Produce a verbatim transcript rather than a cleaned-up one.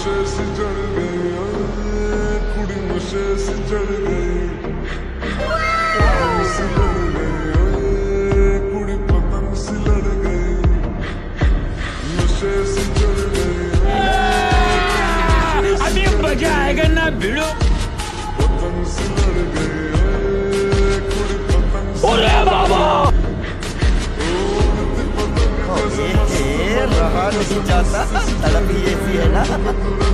नशे से चढ़ गई कुड़ी नशे से चढ़ गई पतंग से लड़ गई कुड़ी पतंग से लड़ गई नशे से चढ़ गई अभी मजा आएगा ना भिड़ो पतंग से लड़ गई कुड़ी पतंग से अरे बाबा उड़ती पतंग रहा नहीं जाता तड़प ही ऐसी है ना।